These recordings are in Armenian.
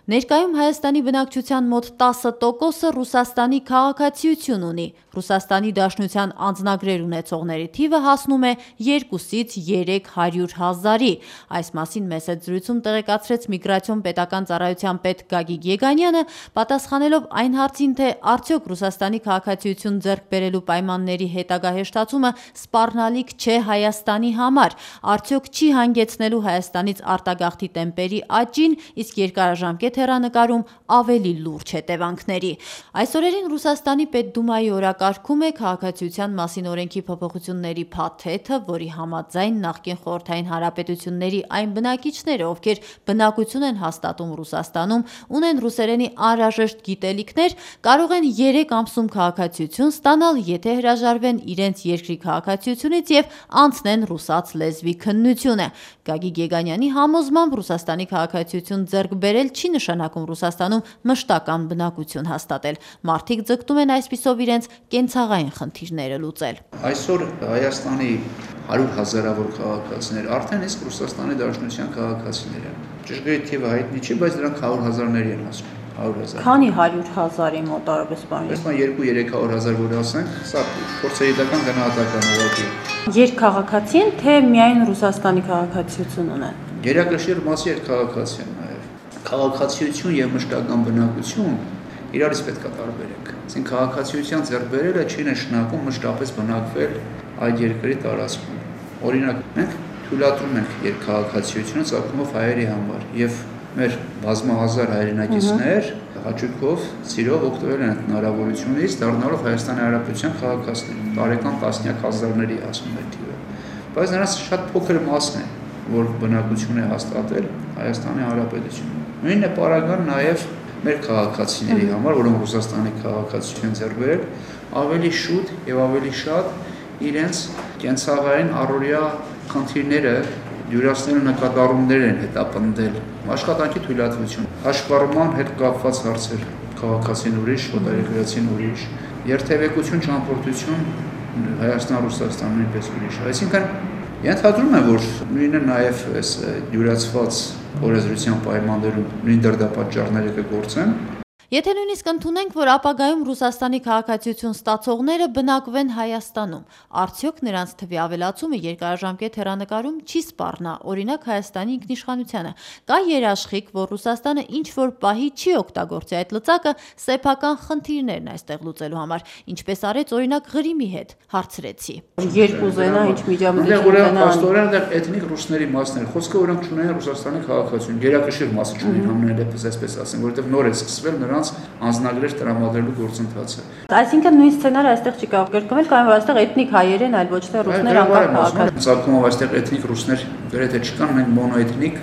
Ներկայում Հայաստանի բնակչության մոտ 10%-ը Ռուսաստանի քաղաքացիություն ունի։ Ռուսաստանի Դաշնության անձնագրեր ունեցողների թիվը հասնում է 2-ից 300 հազարի։ Այս մասին մեծ զրույցում տեղեկացրեց Միգրացիոն պետական ծառայության պետ Գագիկ Եգանյանը, պատասխանելով այն հարցին, թե արդյոք Ռուսաստանի քաղաքացիություն ձեռք բերելու պայմանների հետագա հեշտացումը սպառնալիք չէ Հայաստանի համար, արդյոք չի հանգեցնելու Հայաստանից արտագաղթի տեմպերի աճին, իսկ երկարաժամկետ հեռանկարում ավելի լուրջ հետևանքների։ Այս օրերին Ռուսաստանի Պետդումայի օրակարգում է քաղաքացիության մասին օրենքի փոփոխությունների փաթեթը, որի համաձայն նախկին խորհրդային հանրապետությունների այն բնակիչները, ովքեր բնակություն են հաստատում Ռուսաստանում, ունեն ռուսերենի անհրաժեշտ գիտելիքներ, կարող են 3 ամսում քաղաքացիություն ստանալ, եթե հրաժարվեն իրենց երկրի քաղաքացիությունից եւ անցնեն ռուսաց լեզվի քննությունը։ Գագիկ Եգանյանի համոզմամբ Ռուսաստանի քաղաքացիություն ձեռք բերել չի նշանակում Ռուսաստանում մշտական բնակություն հաստատել։ Մարդիկ ձգտում են այսպիսով իրենց կենցաղային խնդիրները լուծել։ Այսօր Հայաստանի 100 հազարավոր քաղաքացիներ արդեն իսկ Ռուսաստանի Դաշնության քաղաքացիներ են։ Ճշգրիտ թիվը հայտնի չի, բայց դրանք 100 հազարների են ասում։ 100 հազար։ Քանի 100 հազարի մոտարապես բան։ Ըստ 2-300 հազար որ ասենք, սա փորձարարական գնահատական ուղղակի։ Երկքաղաքացի են, թե միայն Ռուսաստանի քաղաքացիություն ունեն։ Գերակշիռ մասի այդ քաղաքացի են նաև։ Քաղաքացիություն եւ մշտական բնակություն իրարից պետք է տարբերենք։ Այսինքն քաղաքացիության ձեռքբերելը չի նշանակում մշտապես բնակվել այդ երկրի տարածքում։ Օրինակ, մենք թույլատրում ենք երկքաղաքացիությունը ծագումով հայերի համար եւ մեր բազմահազար հայրենակիցներ հաճույքով, սիրով օգտվել են հնարավորությունից դառնալով Հայաստանի Հանրապետության քաղաքացիներ, տարեկան տասնյակ հազարների ասում է թիվը։ Բայց նրանց շատ փոքր մասն է, որ բնակություն է հաստատել Հայաստանի Հանրապետությունում։ Նույնն է պարագան նաև մեր քաղաքացիների համար, որոնք Ռուսաստանի քաղաքացիություն ձեռք բերել, ավելի շուտ եւ ավելի շատ իրենց կենցաղային առօրյա խնդիրները դյուրացնելու նկատառումներ են հետապնդել, աշխատանքի թույլատվություն, հաշվառման հետ կապված հարցեր, քաղաքացին ուրիշ, օտարերկրացին ուրիշ, երթևեկություն, ճամփորդություն, Հայաստան-Ռուսաստան նույնպես ուրիշ։ Այսինքն ենթադրում եմ, որ նույնը նաև այս դյուրացված օրենսդրության պայմաններում նույն դրդապատճառները կգործեն։ Եթե նույնիսկ ընդունենք, որ ապագայում Ռուսաստանի քաղաքացիություն ստացողները բնակվեն Հայաստանում, արդյոք նրանց թվի ավելացումը երկարաժամկետ հեռանկարում չի սպառնա, օրինակ Հայաստանի ինքնիշխանությանը։ Կա երաշխիք, որ Ռուսաստանը ինչ-որ պահի չի օգտագործի այդ լծակը սեփական խնդիրներն այստեղ լուծելու համար, ինչպես արեց օրինակ Ղրիմի հետ, հարցրեցի։ Երկու զենա ինչ միջամտություն Աստորեն դեռ էթնիկ ռուսների մասն է, խոսքը որոնք չունեն Ռուսաստանի քաղաքացիություն, գերակշիռ մասը չունեն համենայն դեպս, այսպես ասեմ, որովհետև նոր է սկսվել նրանց անձնագրեր տրամադրելու գործընթացը։ Այսինքն նույն սցենարը այստեղ չի կարող կրկնվել, կարող է այստեղ էթնիկ հայեր են, այլ ոչ թե ռուսներ անկախ քաղաքացիներ։ Ցանկումով այստեղ էթնիկ ռուսներ գրեթե չկան, մենք մոնոէթնիկ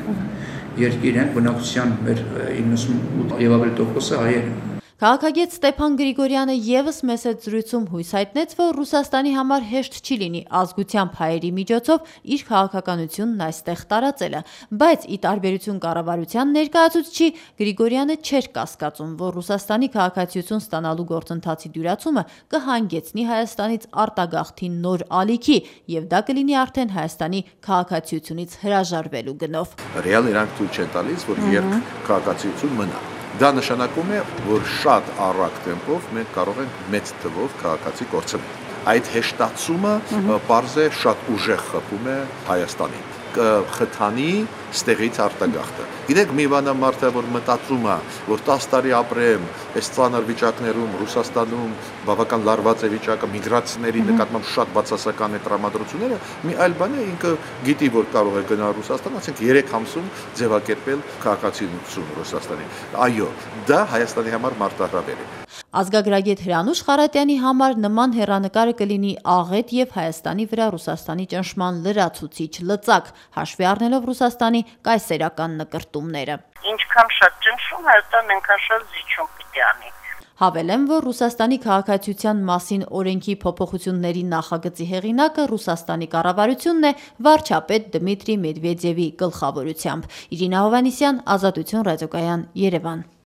երկիր ենք, բնակչության մեր 98 եւ ավելի տոկոսը հայեր են։ Քաղաքագետ Ստեփան Գրիգորյանը ևս մեծ զրույցում հույս հայտնեց, որ Ռուսաստանի համար հեշտ չի լինի ազգությամբ հայերի միջոցով իր քաղաքականությունն այստեղ տարածելը, բայց ի տարբերություն կառավարության ներկայացուցչի Գրիգորյանը չէր կասկածում, որ Ռուսաստանի քաղաքացիություն ստանալու գործընթացի դյուրացումը կհանգեցնի Հայաստանից արտագաղթի նոր ալիքի, եւ դա կլինի արդեն Հայաստանի քաղաքացիությունից հրաժարվելու գնով։ Ռեալ իրանք ցույց չեն տալիս, որ երկքաղաքացիություն մնա։ Դա նշանակում է, որ շատ առատ տեմպով մենք կարող ենք մեծ թվով քաղաքացի կորցնել։ Այդ հեշտացումը պարզ է շատ ուժեղ խփում է Հայաստանին, կխթանի ստեղից արտագաղթը։ Գիտեք, մի բան մարդը, որ մտածում է, որ 10 տարի ապրեմ, այս ծանր վիճակներում Ռուսաստանում բավական լարված է վիճակը, միգրացիների նկատմամբ շատ բացասական է տրամադրությունները, մի այլ բան է, ինքը գիտի, որ կարող է գնալ Ռուսաստան, ասենք 3 ամսում ձևակերպել քաղաքացիություն Ռուսաստանի։ Այո, դա Հայաստանի համար մարտահրավեր է։ Ազգագրագետ Հրանուշ Խարատյանի համար նման հեռանկարը կլինի աղետ եւ Հայաստանի վրա Ռուսաստանի ճնշման լրացուցիչ լծակ, հաշվի առնելով Ռուսաստանի կայսերական նկրտումները։ Ինչքան շատ ճնշում, Հայաստանն այնքան շատ զիջում պիտի անի։ Հավելեմ, որ Ռուսաստանի քաղաքացիության մասին օրենքի փոփոխությունների նախագծի հեղինակը Ռուսաստանի կառավարությունն է վարչապետ Դմիտրի Մեդվեդևի գլխավորությամբ։ Իրինա Հովհաննիսյան, Ազատություն ռադիոկայան, Երևան։